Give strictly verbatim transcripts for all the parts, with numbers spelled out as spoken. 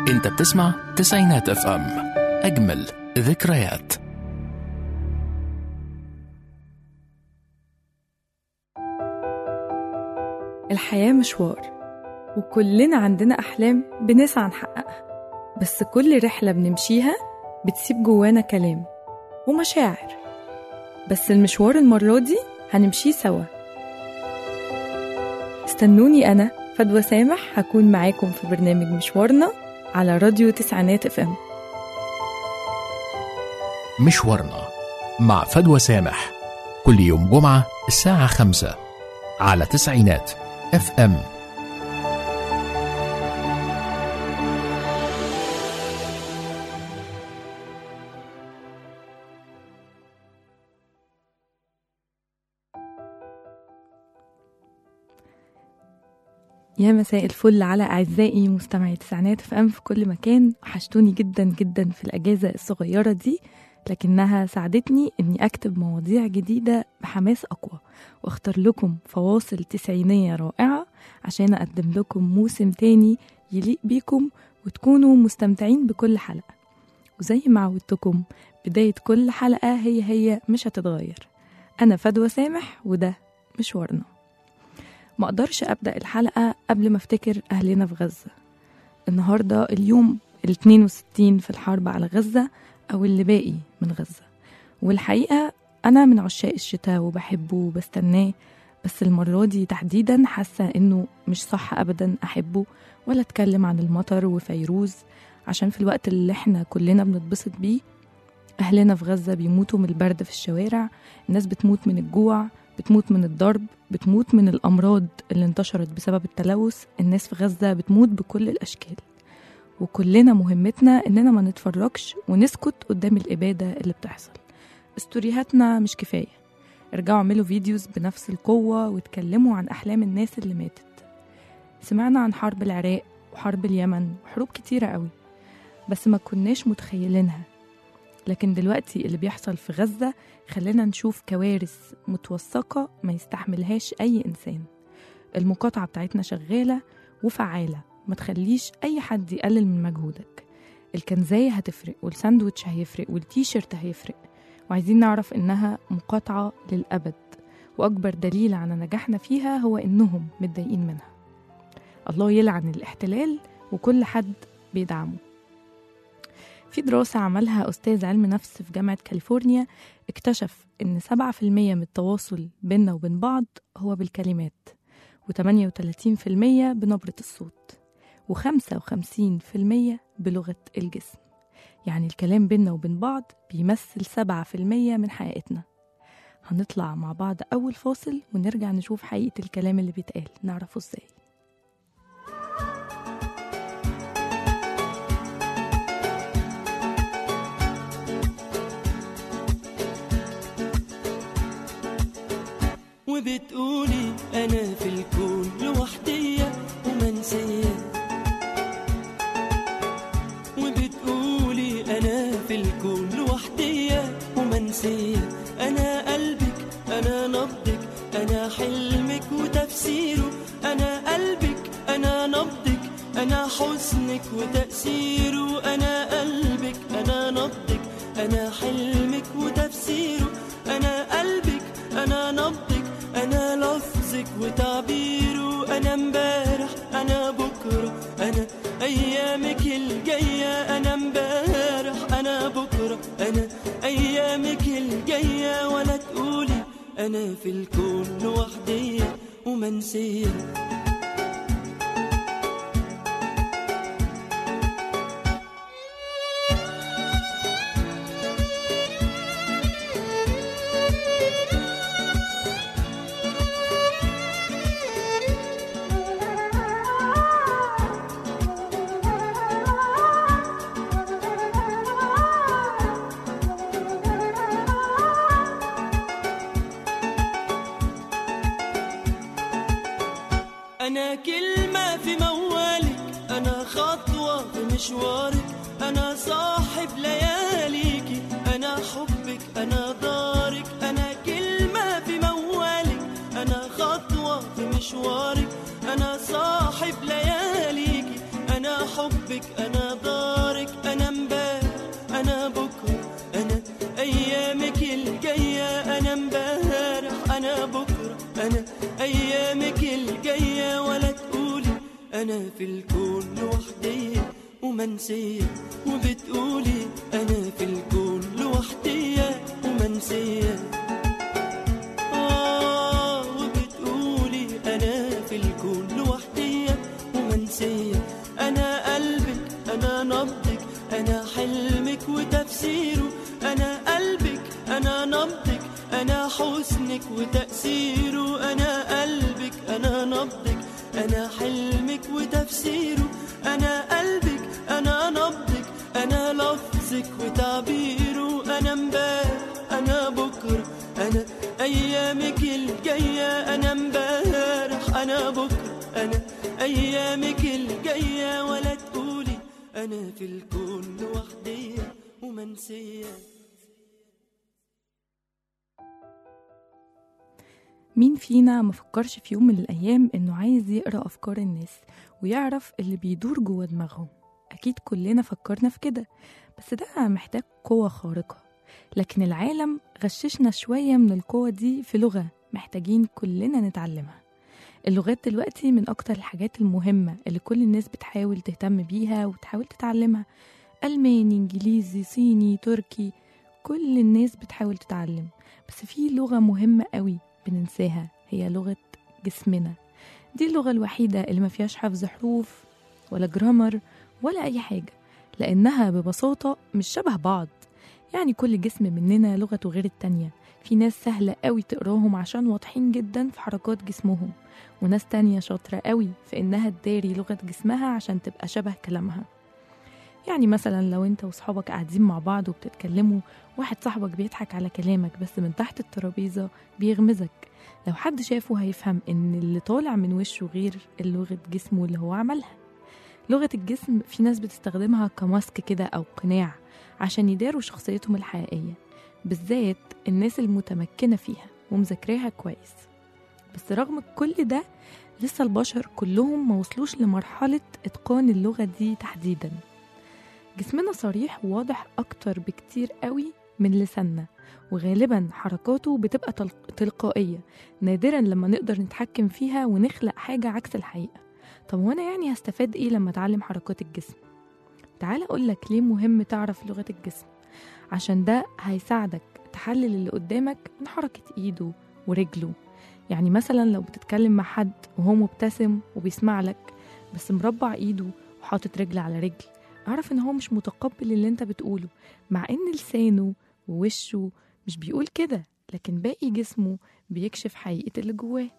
انت بتسمع تسعينات اف ام، اجمل ذكريات. الحياة مشوار، وكلنا عندنا أحلام بنسعى نحققها، بس كل رحلة بنمشيها بتسيب جوانا كلام ومشاعر. بس المشوار المرة دي هنمشيه سوا. استنوني أنا فدوى سامح، هكون معاكم في برنامج مشوارنا على راديو تسعينات اف ام. مشوارنا مع فدوى سامح كل يوم جمعة الساعة خمسة على تسعينات اف ام. يا مساء الفل على أعزائي مستمعي تسعينات اف ام في كل مكان. وحشتوني جدا جدا في الأجازة الصغيرة دي، لكنها ساعدتني أني أكتب مواضيع جديدة بحماس أقوى، واختار لكم فواصل تسعينية رائعة عشان أقدم لكم موسم تاني يليق بيكم وتكونوا مستمتعين بكل حلقة. وزي ما عودتكم بداية كل حلقة هي هي مش هتتغير. أنا فدوى سامح وده مشوارنا. ما أقدرش أبدأ الحلقة قبل ما افتكر أهلنا في غزة. النهاردة اليوم الاثنين وستين في الحرب على غزة، أو اللي باقي من غزة. والحقيقة أنا من عشاق الشتاء وبحبه وبستناه، بس المرة دي تحديدا حاسة إنه مش صح أبدا أحبه ولا أتكلم عن المطر وفيروز، عشان في الوقت اللي احنا كلنا بنتبسط بيه أهلنا في غزة بيموتوا من البرد في الشوارع، الناس بتموت من الجوع، بتموت من الضرب، بتموت من الأمراض اللي انتشرت بسبب التلوث. الناس في غزة بتموت بكل الأشكال، وكلنا مهمتنا إننا ما نتفرجش ونسكت قدام الإبادة اللي بتحصل. استوريهاتنا مش كفاية، ارجعوا اعملوا فيديوز بنفس القوة واتكلموا عن أحلام الناس اللي ماتت. سمعنا عن حرب العراق وحرب اليمن وحروب كتيرة قوي، بس ما كناش متخيلينها. لكن دلوقتي اللي بيحصل في غزة خلينا نشوف كوارث متوثقة ما يستحملهاش أي إنسان. المقاطعة بتاعتنا شغالة وفعالة، ما تخليش أي حد يقلل من مجهودك. الكنزاية هتفرق، والساندويتش هيفرق، والتيشيرت هيفرق، وعايزين نعرف إنها مقاطعة للأبد. وأكبر دليل على نجاحنا فيها هو إنهم متضايقين منها. الله يلعن الاحتلال وكل حد بيدعمه. في دراسة عملها أستاذ علم نفس في جامعة كاليفورنيا، اكتشف إن سبعة في المية من التواصل بيننا وبين بعض هو بالكلمات، وثمانية وثلاثين في المية بنبرة الصوت، وخمسة وخمسين في المية بلغة الجسم. يعني الكلام بيننا وبين بعض بيمثل سبعة في المية من حقيقتنا. هنطلع مع بعض أول فاصل ونرجع نشوف حقيقة الكلام اللي بيتقال، نعرفه إزاي. وبتقولي أنا في الكون لوحدية ومنسية، وبتقولي أنا في الكون لوحدية ومنسية. أنا قلبك، أنا نبضك، أنا حلمك وتفسيره. أنا قلبك، أنا نبضك، أنا حزنك وتأثيره. أنا قلبك، أنا نبضك، أنا حلمك وتفسيره. أنا قلبك، أنا نبضك، أنا لفظك وتعبيره. أنا امبارح، أنا بكرة، أنا أيامك الجاية. أنا امبارح، أنا بكرة، أنا أيامك الجاية. ولا تقولي أنا في الكون لوحدية ومنسية. أنا كلمة في موالك، أنا خطوة في مشوارك، أنا صاحب لياليكي، أنا حبك، أنا دارك. أنا كلمة في موالك، أنا خطوة في مشوارك، أنا صاحب لياليكي، أنا حبك، أنا دارك، أنا امبارح أنا بكرة، أنا أيامك الجاية، أنا امبارح أنا بكرة، أنا أيامك الجاية. ولا تقولي أنا في الكون لوحدي ومنسية، وبتقولي أنا في الكون لوحدي ومنسية. آه وبتقولي أنا في الكون لوحدي ومنسية. أنا قلبك، أنا نبضك، أنا حلمك وتفسيره، أنا قلبك، أنا نبضك، أنا حسنك وتأثيره، أنا قلبك، أنا نبضك، أنا حلمك وتفسيره، أنا قلبك، أنا نبضك، أنا لفظك وتعبيره، أنا امبارح أنا بكرة، أنا أيامك الجاية، أنا امبارح أنا بكرة، أنا أيامك الجاية. ولا تقولي أنا في الكون لوحدي ومنسية. مين فينا ما فكرش في يوم من الأيام إنه عايز يقرأ أفكار الناس ويعرف اللي بيدور جوه دماغهم؟ أكيد كلنا فكرنا في كده، بس ده محتاج قوة خارقة. لكن العالم غششنا شوية من القوة دي في لغة محتاجين كلنا نتعلمها. اللغات دلوقتي من أكتر الحاجات المهمة اللي كل الناس بتحاول تهتم بيها وتحاول تتعلمها. ألماني، إنجليزي، صيني، تركي، كل الناس بتحاول تتعلم. بس في لغة مهمة قوي بننساها، هي لغة جسمنا. دي اللغة الوحيدة اللي ما فيهاش حفظ حروف ولا جرامر ولا أي حاجة، لأنها ببساطة مش شبه بعض. يعني كل جسم مننا لغته غير التانية. في ناس سهلة قوي تقراهم عشان واضحين جدا في حركات جسمهم، وناس تانية شاطرة قوي في إنها تداري لغة جسمها عشان تبقى شبه كلامها. يعني مثلا لو انت وصحابك قاعدين مع بعض وبتتكلموا، واحد صاحبك بيضحك على كلامك بس من تحت الترابيزة بيغمزك، لو حد شافه هيفهم ان اللي طالع من وشه غير لغة جسمه اللي هو عملها. لغة الجسم في ناس بتستخدمها كماسك كده أو قناع عشان يداروا شخصيتهم الحقيقية، بالذات الناس المتمكنة فيها ومذاكراها كويس. بس رغم كل ده لسه البشر كلهم ما وصلوش لمرحلة إتقان اللغة دي تحديداً. جسمنا صريح وواضح أكتر بكتير قوي من لساننا، وغالباً حركاته بتبقى تلقائية، نادراً لما نقدر نتحكم فيها ونخلق حاجة عكس الحقيقة. طب وانا يعني هستفاد ايه لما اتعلم حركات الجسم؟ تعال اقولك ليه مهم تعرف لغة الجسم، عشان ده هيساعدك تحلل اللي قدامك من حركة ايده ورجله. يعني مثلا لو بتتكلم مع حد وهو مبتسم وبيسمع لك بس مربع ايده وحاطط رجل على رجل، اعرف ان هو مش متقبل اللي انت بتقوله، مع ان لسانه ووشه مش بيقول كده، لكن باقي جسمه بيكشف حقيقة اللي جواه.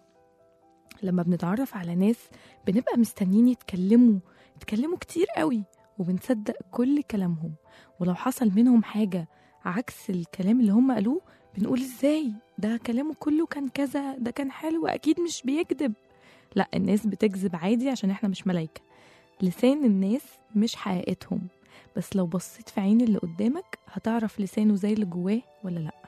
لما بنتعرف على ناس بنبقى مستنيين يتكلموا يتكلموا كتير قوي وبنصدق كل كلامهم، ولو حصل منهم حاجة عكس الكلام اللي هم قالوه بنقول ازاي ده كلامه كله كان كذا، ده كان حلو، أكيد مش بيكذب. لا، الناس بتكذب عادي عشان احنا مش ملايكة. لسان الناس مش حقيقتهم، بس لو بصيت في عين اللي قدامك هتعرف لسانه زي اللي جواه ولا لا.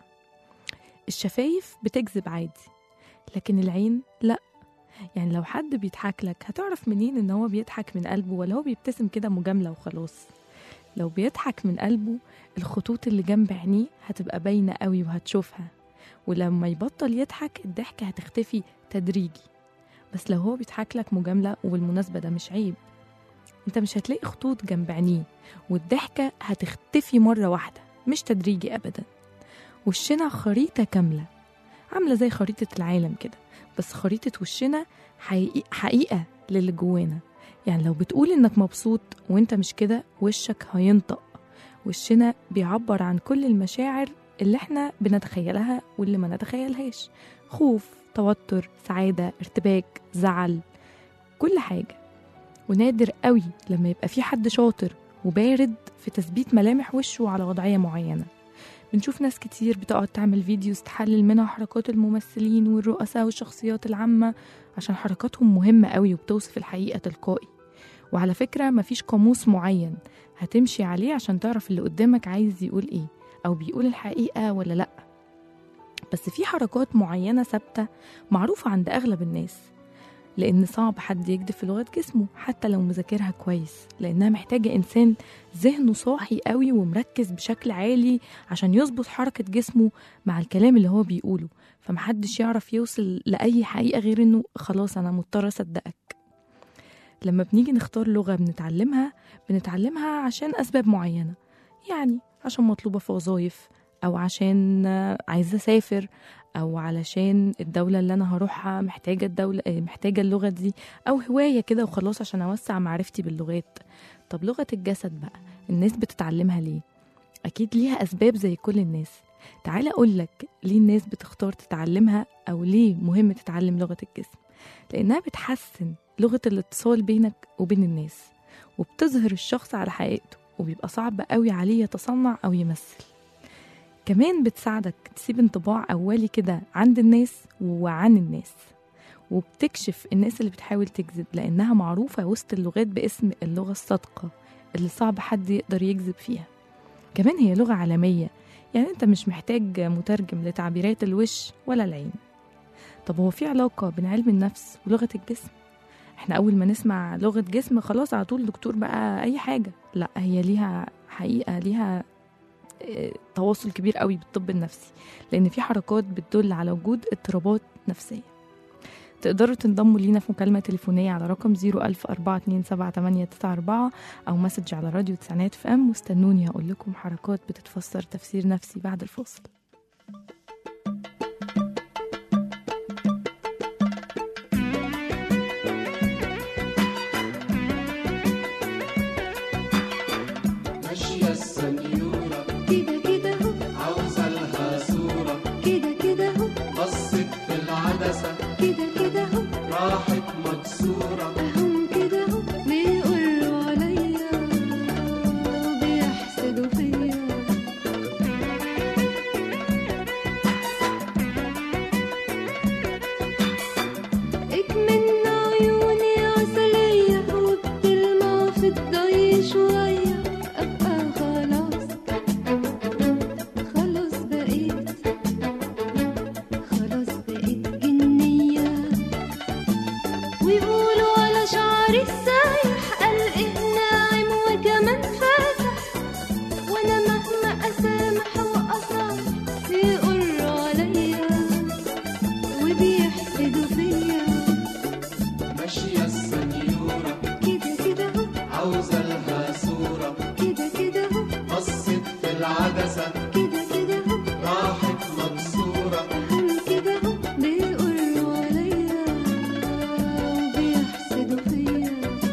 الشفايف بتكذب عادي، لكن العين لا. يعني لو حد بيضحك لك هتعرف منين ان هو بيضحك من قلبه ولا هو بيبتسم كده مجاملة وخلاص؟ لو بيضحك من قلبه الخطوط اللي جنب عينيه هتبقى باينة قوي وهتشوفها، ولما يبطل يضحك الضحكة هتختفي تدريجي. بس لو هو بيضحك لك مجاملة، وبالمناسبة ده مش عيب، انت مش هتلاقي خطوط جنب عينيه، والضحكة هتختفي مرة واحدة مش تدريجي ابدا. وشنا خريطة كاملة عاملة زي خريطة العالم كده، بس خريطة وشنا حقيقة, حقيقة للي جوانا. يعني لو بتقول انك مبسوط وانت مش كده وشك هينطق. وشنا بيعبر عن كل المشاعر اللي احنا بنتخيلها واللي ما نتخيلهاش، خوف، توتر، سعادة، ارتباك، زعل، كل حاجة. ونادر قوي لما يبقى في حد شاطر وبارد في تثبيت ملامح وشه على وضعية معينة. بنشوف ناس كتير بتقعد تعمل فيديوز تحلل منها حركات الممثلين والرؤساء والشخصيات العامة عشان حركاتهم مهمة قوي وبتوصف الحقيقة تلقائي. وعلى فكرة مفيش قاموس معين هتمشي عليه عشان تعرف اللي قدامك عايز يقول ايه او بيقول الحقيقة ولا لأ، بس في حركات معينة ثابتة معروفة عند أغلب الناس. لأن صعب حد يكذب في لغة جسمه حتى لو مذاكرها كويس، لأنها محتاجة إنسان ذهنه صاحي قوي ومركز بشكل عالي عشان يظبط حركة جسمه مع الكلام اللي هو بيقوله، فمحدش يعرف يوصل لأي حقيقة غير إنه خلاص أنا مضطر أصدقك. لما بنيجي نختار لغة بنتعلمها بنتعلمها عشان أسباب معينة، يعني عشان مطلوبة في وظائف، أو عشان عايزة أسافر، أو علشان الدولة اللي أنا هروحها محتاجة الدولة محتاجة اللغة دي، أو هواية كده وخلاص عشان أوسع معرفتي باللغات. طب لغة الجسد بقى الناس بتتعلمها ليه؟ أكيد ليها أسباب زي كل الناس. تعال أقولك ليه الناس بتختار تتعلمها، أو ليه مهم تتعلم لغة الجسم. لأنها بتحسن لغة الاتصال بينك وبين الناس، وبتظهر الشخص على حقيقته، وبيبقى صعب قوي عليه يتصنع أو يمثل. كمان بتساعدك تسيب انطباع أولي كده عند الناس وعن الناس، وبتكشف الناس اللي بتحاول تكذب، لأنها معروفة وسط اللغات باسم اللغة الصادقة اللي صعب حد يقدر يكذب فيها. كمان هي لغة عالمية، يعني انت مش محتاج مترجم لتعبيرات الوش ولا العين. طب هو في علاقة بين علم النفس ولغة الجسم؟ احنا أول ما نسمع لغة جسم خلاص على طول دكتور بقى أي حاجة. لا، هي ليها حقيقة، ليها تواصل كبير قوي بالطب النفسي، لأن في حركات بتدل على وجود اضطرابات نفسية. تقدروا تنضموا لينا في مكالمة تليفونية على رقم صفر ألف أربعة اتنين سبعة تمانية تسعة أربعة أو مسج على راديو تسعينات اف ام، واستنوني هقول لكم حركات بتتفسر تفسير نفسي بعد الفاصل. بيقولوا عليا وبيحسدوا فيا.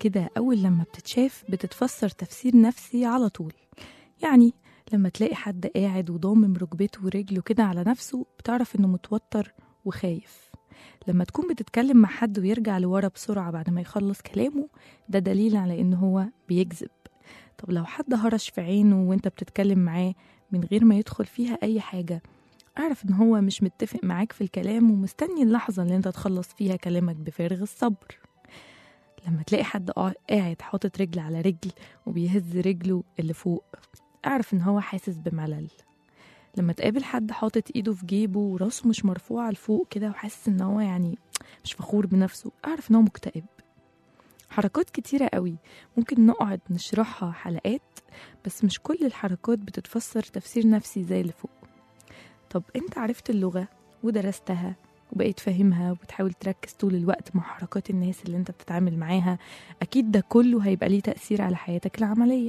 كده أول لما بتتشاف بتتفسر تفسير نفسي على طول. يعني لما تلاقي حد قاعد وضامم ركبته ورجله كده على نفسه بتعرف إنه متوتر وخايف. لما تكون بتتكلم مع حد ويرجع لورا بسرعة بعد ما يخلص كلامه ده دليل على إنه هو بيكذب. طب لو حد هرش في عينه وانت بتتكلم معاه من غير ما يدخل فيها أي حاجة اعرف إن هو مش متفق معاك في الكلام ومستني اللحظة اللي انت تخلص فيها كلامك بفارغ الصبر. لما تلاقي حد قاعد حاطط رجل على رجل وبيهز رجله اللي فوق اعرف إن هو حاسس بملل. لما تقابل حد حاطط ايده في جيبه وراسه مش مرفوعة لفوق كده وحاسس إن هو يعني مش فخور بنفسه اعرف إن هو مكتئب. حركات كتيرة قوي ممكن نقعد نشرحها حلقات، بس مش كل الحركات بتتفسر تفسير نفسي زي اللي فوق. طب انت عرفت اللغة ودرستها وبقيت فاهمها وبتحاول تركز طول الوقت مع حركات الناس اللي انت بتتعامل معاها، اكيد ده كله هيبقى ليه تأثير على حياتك العملية.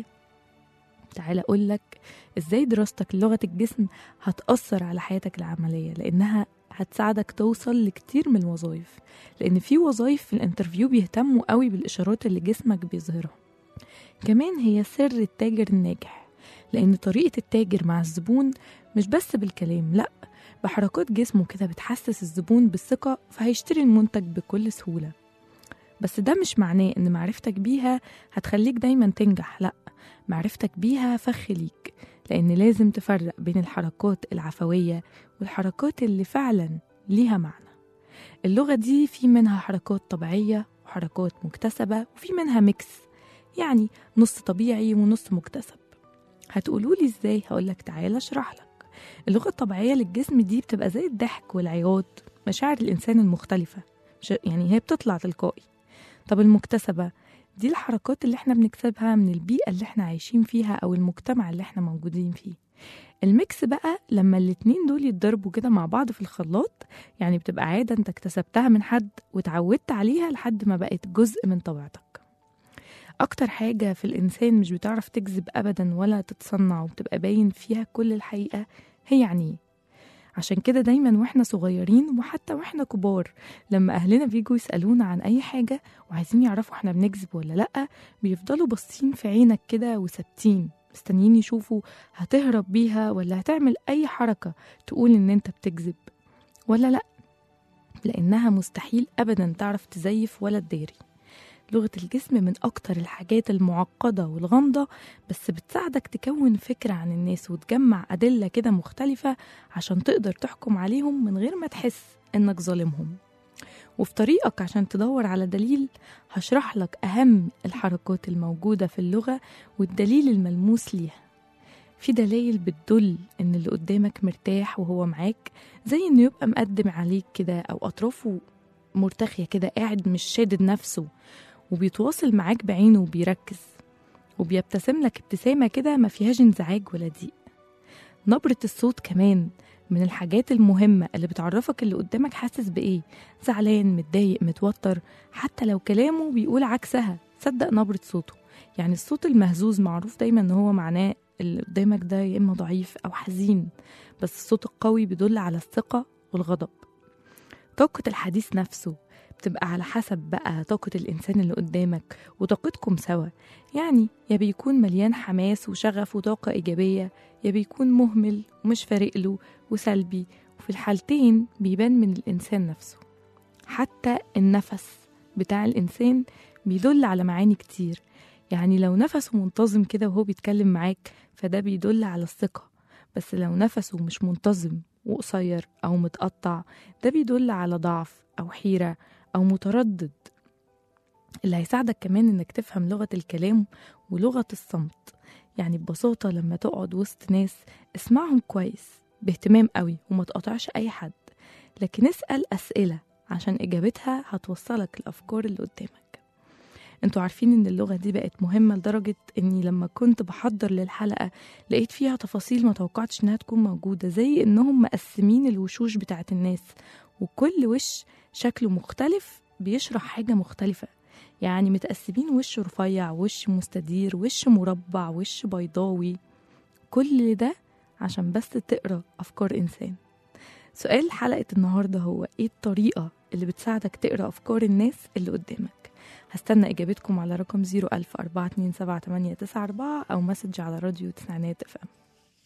تعال اقولك ازاي دراستك للغة الجسم هتأثر على حياتك العملية، لانها هتساعدك توصل لكتير من الوظائف. لان في وظائف في الانترفيو بيهتموا قوي بالاشارات اللي جسمك بيظهرها. كمان هي سر التاجر الناجح، لان طريقة التاجر مع الزبون مش بس بالكلام، لا بحركات جسمه كده بتحسس الزبون بالثقة فهيشتري المنتج بكل سهولة. بس ده مش معناه ان معرفتك بيها هتخليك دايما تنجح، لا معرفتك بيها فخ ليك، لان لازم تفرق بين الحركات العفوية والحركات اللي فعلا ليها معنى. اللغة دي في منها حركات طبيعية وحركات مكتسبة وفي منها ميكس، يعني نص طبيعي ونص مكتسب. هتقولولي ازاي؟ هقولك تعالى اشرح لك. اللغة الطبيعية للجسم دي بتبقى زي الضحك والعياط، مشاعر الإنسان المختلفة، يعني هي بتطلع تلقائي. طب المكتسبة دي الحركات اللي احنا بنكسبها من البيئة اللي احنا عايشين فيها أو المجتمع اللي احنا موجودين فيه. الميكس بقى لما الاتنين دول يتضربوا كده مع بعض في الخلاط، يعني بتبقى عادة انت اكتسبتها من حد وتعودت عليها لحد ما بقت جزء من طبيعتك. أكتر حاجة في الإنسان مش بتعرف تكذب أبدا ولا تتصنع وبتبقى باين فيها كل الحقيقة هي يعني. عشان كده دايما واحنا صغيرين وحتى واحنا كبار لما أهلنا بيجوا يسألونا عن أي حاجة وعايزين يعرفوا احنا بنكذب ولا لأ، بيفضلوا باصين في عينك كده وثابتين مستنيين يشوفوا هتهرب بيها ولا هتعمل أي حركة تقول إن انت بتكذب ولا لأ، لأنها مستحيل أبدا تعرف تزيف ولا تداري. لغة الجسم من أكتر الحاجات المعقدة والغامضة، بس بتساعدك تكون فكرة عن الناس وتجمع أدلة كده مختلفة عشان تقدر تحكم عليهم من غير ما تحس إنك ظالمهم. وفي طريقك عشان تدور على دليل هشرح لك أهم الحركات الموجودة في اللغة والدليل الملموس ليها. في دلائل بتدل إن اللي قدامك مرتاح وهو معاك، زي إنه يبقى مقدم عليك كده أو أطرافه مرتخية كده، قاعد مش شادد نفسه وبيتواصل معاك بعينه وبيركز وبيبتسم لك ابتسامة كده ما فيهاش انزعاج ولا ضيق. نبرة الصوت كمان من الحاجات المهمة اللي بتعرفك اللي قدامك حاسس بإيه، زعلان، متضايق، متوتر، حتى لو كلامه بيقول عكسها صدق نبرة صوته. يعني الصوت المهزوز معروف دايما ان هو معناه اللي قدامك ده يا إما ضعيف أو حزين، بس الصوت القوي بيدل على الثقة والغضب. طاقة الحديث نفسه بتبقى على حسب بقى طاقة الإنسان اللي قدامك وطاقتكم سوا، يعني يا بيكون مليان حماس وشغف وطاقة إيجابية، يا بيكون مهمل ومش فارق له وسلبي، وفي الحالتين بيبان من الإنسان نفسه. حتى النفس بتاع الإنسان بيدل على معاني كتير، يعني لو نفسه منتظم كده وهو بيتكلم معاك فده بيدل على الثقة، بس لو نفسه مش منتظم وقصير أو متقطع ده بيدل على ضعف أو حيرة أو متردد. اللي هيساعدك كمان إنك تفهم لغة الكلام ولغة الصمت، يعني ببساطة لما تقعد وسط ناس اسمعهم كويس باهتمام قوي وما تقطعش أي حد، لكن اسأل أسئلة عشان إجابتها هتوصلك الأفكار اللي قدامك. انتوا عارفين ان اللغة دي بقت مهمة لدرجة اني لما كنت بحضر للحلقة لقيت فيها تفاصيل ما توقعتش انها تكون موجودة، زي انهم مقسمين الوشوش بتاعت الناس وكل وش شكله مختلف بيشرح حاجة مختلفة. يعني متقسمين وش رفيع، وش مستدير، وش مربع، وش بيضاوي، كل ده عشان بس تقرأ أفكار إنسان. سؤال حلقة النهاردة هو ايه الطريقة اللي بتساعدك تقرأ أفكار الناس اللي قدامك؟ هستنى إجابتكم على رقم زيرو ألف أربعة اتنين سبعة تمانية تسعة أربعة أو مسج على راديو تسعينات اف ام.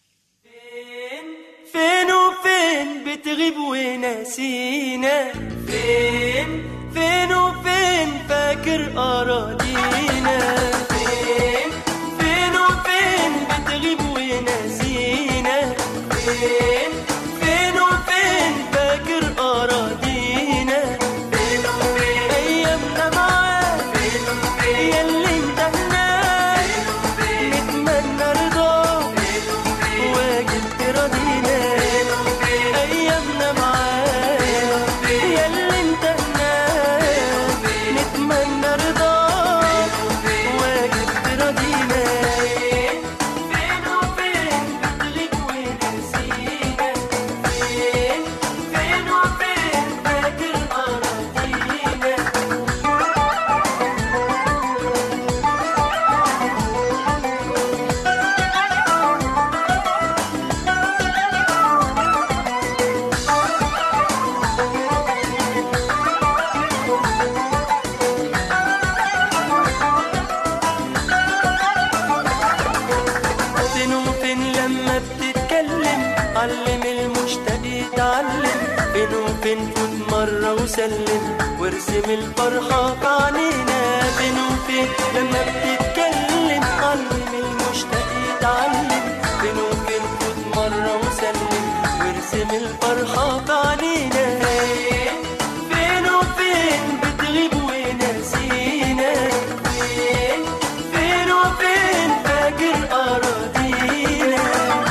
فين وفين بتغيب وناسينا، فين فين وفين فاكر أراضينا، فين فين وفين بتغيب وناسينا، فين فين وفين فاكر أراضينا، فين وفين أيامنا معاك، فين وفين ياللي انت هناك، نتمنى رضاك واجب تراضينا، أيامنا معاك ياللي انت هناك، نتمنى رضاك واجب تراضينا، فين وفين بتغيب وناسينا، فين فين وفين فاكر أراضينا. فين وفين لما بتتكلم علم المشتاق يتعلم، فين وفين فوت مرة وسلم وارسم الفرحة في عينينا، فين وفين لما بتتكلم علم المشتاق يتعلم، فين وفين فوت مرة وسلم وارسم الفرحة في عينينا، فين وفين بتغيب وناسينا، فين فين وفين فاكر أراضينا.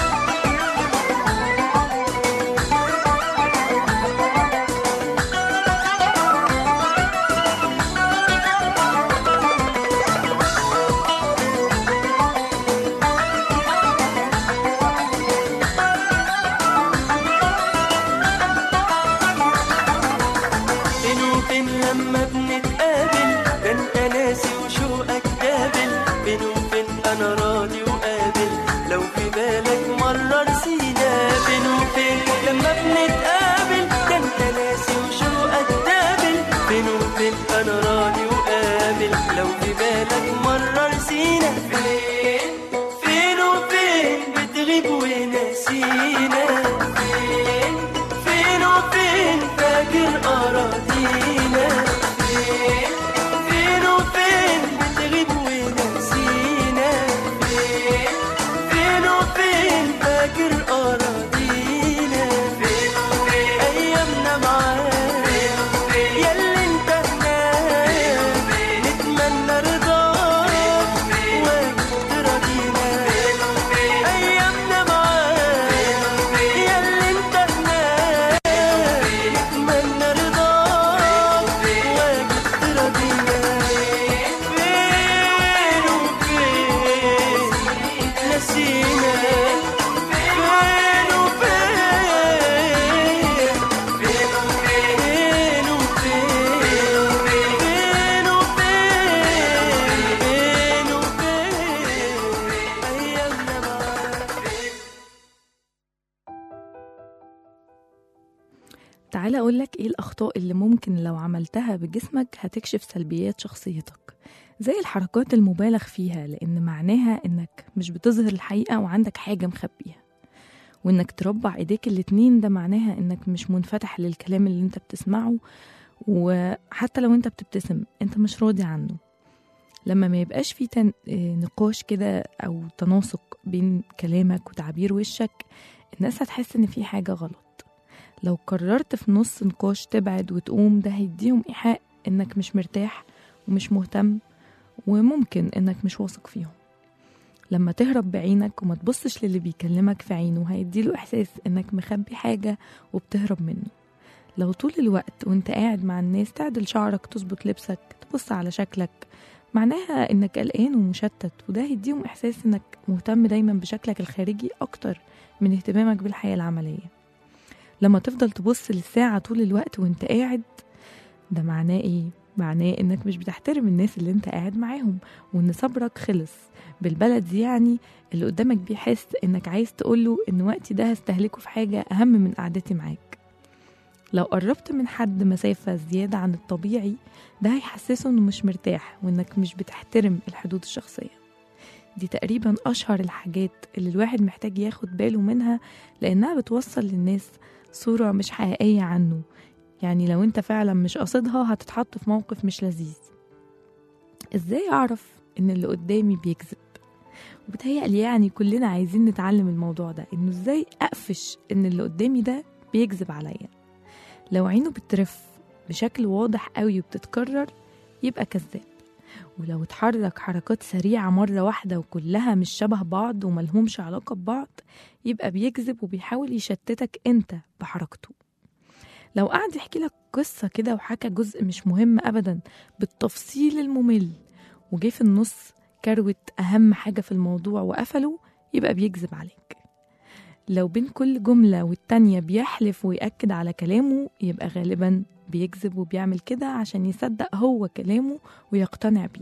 فين وفين لما بنتقابل ده انت ناسي وشوقك قابل، فين وفين انا راضي وقابل لو في بالك مرة نسينا، فين وفين لما بنتقابل ده انت ناسي وشوقك قابل، فين وفين انا راضي وقابل لو في بالك مرة نسينا، فين فين وفين بتغيب وناسينا، فين فين وفين فاكر أراضينا، فين فين وفين بتغيب وناسينا، فين فين وفين فاكر أراضينا، فين وفين أيامنا معاك ياللي انت هناك، نتمنى رضاك واجب تراضينا، أيامنا معاك ياللي انت هناك، نتمنى رضاك واجب تراضينا، فين وفين نسينا، فين وفين فين وفين فين وفين فين وفين أيامنا معاك. تعالى أقولك إيه الأخطاء اللي ممكن لو عملتها بجسمك هتكشف سلبيات شخصيتك، زي الحركات المبالغ فيها لأن معناها إنك مش بتظهر الحقيقة وعندك حاجة مخبيها، وإنك تربع إيديك الاتنين ده معناها إنك مش منفتح للكلام اللي إنت بتسمعه، وحتى لو إنت بتبتسم إنت مش راضي عنه. لما ما يبقاش في تن... نقاش كده أو تناسق بين كلامك وتعبير وشك، الناس هتحس إن في حاجة غلط. لو قررت في نص نقاش تبعد وتقوم، ده هيديهم إيحاء إنك مش مرتاح ومش مهتم، وممكن إنك مش واثق فيهم. لما تهرب بعينك وما تبصش للي بيكلمك في عينه، هيديله إحساس إنك مخبي حاجة وبتهرب منه. لو طول الوقت وانت قاعد مع الناس تعدل شعرك، تظبط لبسك، تبص على شكلك، معناها إنك قلقان ومشتت، وده هيديهم إحساس إنك مهتم دايما بشكلك الخارجي أكتر من اهتمامك بالحياة العملية. لما تفضل تبص للساعة طول الوقت وانت قاعد، ده معناه ايه؟ معناه انك مش بتحترم الناس اللي انت قاعد معاهم، وان صبرك خلص. بالبلد يعني اللي قدامك بيحس انك عايز تقوله ان وقتي ده هستهلكه في حاجة اهم من قعدتي معاك. لو قربت من حد مسافة زيادة عن الطبيعي ده هيحسسه انه مش مرتاح وانك مش بتحترم الحدود الشخصية. دي تقريبا أشهر الحاجات اللي الواحد محتاج ياخد باله منها، لأنها بتوصل للناس صورة مش حقيقية عنه. يعني لو انت فعلا مش قصدها هتتحط في موقف مش لذيذ. ازاي أعرف ان اللي قدامي بيكذب؟ وبتهيألي يعني كلنا عايزين نتعلم الموضوع ده، انه ازاي أقفش ان اللي قدامي ده بيكذب عليا. لو عينه بترف بشكل واضح قوي وبتتكرر يبقى كذاب، ولو اتحرك حركات سريعة مرة واحدة وكلها مش شبه بعض وملهمش علاقة ببعض يبقى بيكذب وبيحاول يشتتك انت بحركته. لو قعد يحكي لك قصة كده وحكى جزء مش مهم أبدا بالتفصيل الممل وجي في النص كروت أهم حاجة في الموضوع وقفله يبقى بيكذب عليك. لو بين كل جملة والتانية بيحلف ويأكد على كلامه يبقى غالبا بيكذب وبيعمل كده عشان يصدق هو كلامه ويقتنع بيه.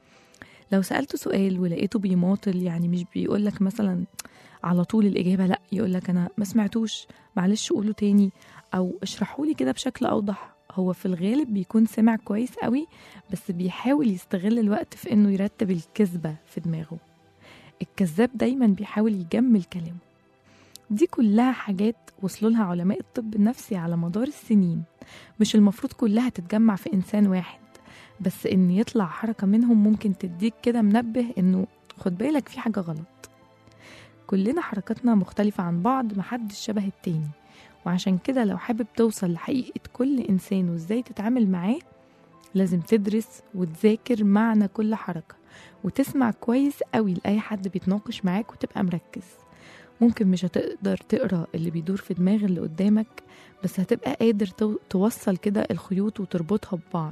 لو سألته سؤال ولقيته بيماطل، يعني مش بيقولك مثلا على طول الإجابة، لأ يقولك أنا ما سمعتوش، معلش قوله تاني أو اشرحولي كده بشكل أوضح، هو في الغالب بيكون سمع كويس قوي بس بيحاول يستغل الوقت في إنه يرتب الكذبة في دماغه. الكذاب دايما بيحاول يجمل كلامه. دي كلها حاجات وصلوا لها علماء الطب النفسي على مدار السنين، مش المفروض كلها تتجمع في إنسان واحد، بس إن يطلع حركة منهم ممكن تديك كده منبه إنه خد بالك في حاجة غلط. كلنا حركاتنا مختلفة عن بعض، محدش شبه التاني، وعشان كده لو حابب توصل لحقيقة كل إنسان وإزاي تتعامل معاه لازم تدرس وتذاكر معنى كل حركة وتسمع كويس قوي لأي حد بيتناقش معاك وتبقى مركز. ممكن مش هتقدر تقرأ اللي بيدور في دماغ اللي قدامك، بس هتبقى قادر توصل كده الخيوط وتربطها ببعض.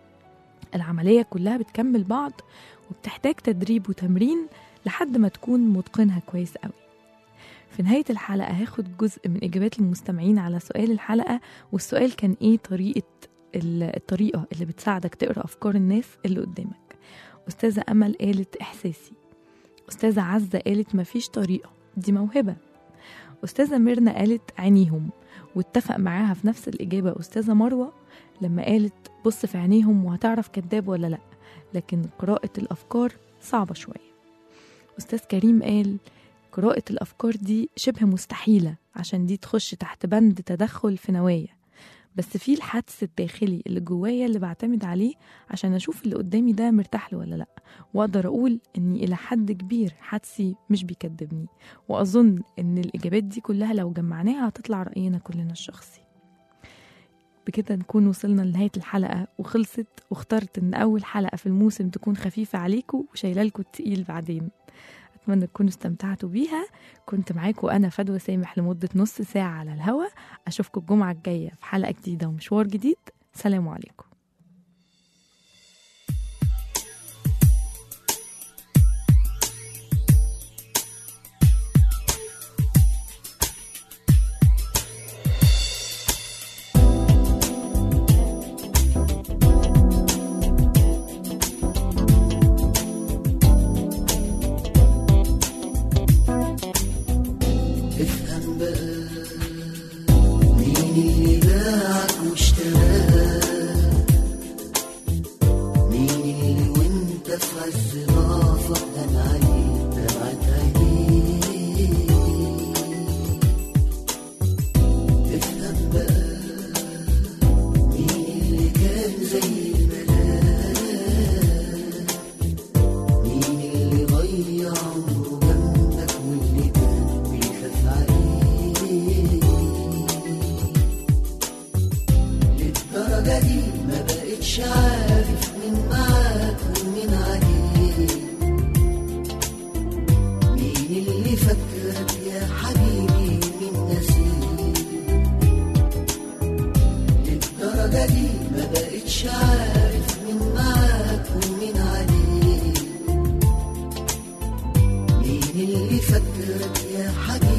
العملية كلها بتكمل بعض وبتحتاج تدريب وتمرين لحد ما تكون متقنها كويس قوي. في نهاية الحلقة هاخد جزء من إجابات المستمعين على سؤال الحلقة، والسؤال كان إيه طريقة الطريقة اللي بتساعدك تقرأ أفكار الناس اللي قدامك. أستاذة أمل قالت إحساسي. أستاذة عزة قالت مفيش طريقة، دي موهبة. أستاذة ميرنا قالت عينيهم، واتفق معاها في نفس الإجابة أستاذة مروة لما قالت بص في عينيهم وهتعرف كذاب ولا لأ، لكن قراءة الأفكار صعبة شوية. أستاذ كريم قال قراءة الأفكار دي شبه مستحيلة عشان دي تخش تحت بند تدخل في نوايا، بس في الحدس الداخلي اللي جوايا اللي بعتمد عليه عشان أشوف اللي قدامي ده مرتاح له ولا لأ، وأقدر أقول إني إلى حد كبير حدسي مش بيكدبني. وأظن إن الإجابات دي كلها لو جمعناها هتطلع رأينا كلنا الشخصي. بكده نكون وصلنا لنهاية الحلقة وخلصت، واخترت إن أول حلقة في الموسم تكون خفيفة عليكم وشايلالكم التقيل بعدين. أتمنى تكونوا استمتعتوا بيها. كنت معاكم أنا فدوى سامح لمدة نص ساعة على الهوا. أشوفكم الجمعة الجاية في حلقة جديدة ومشوار جديد. سلام عليكم. اللي فكرك يا حبيبي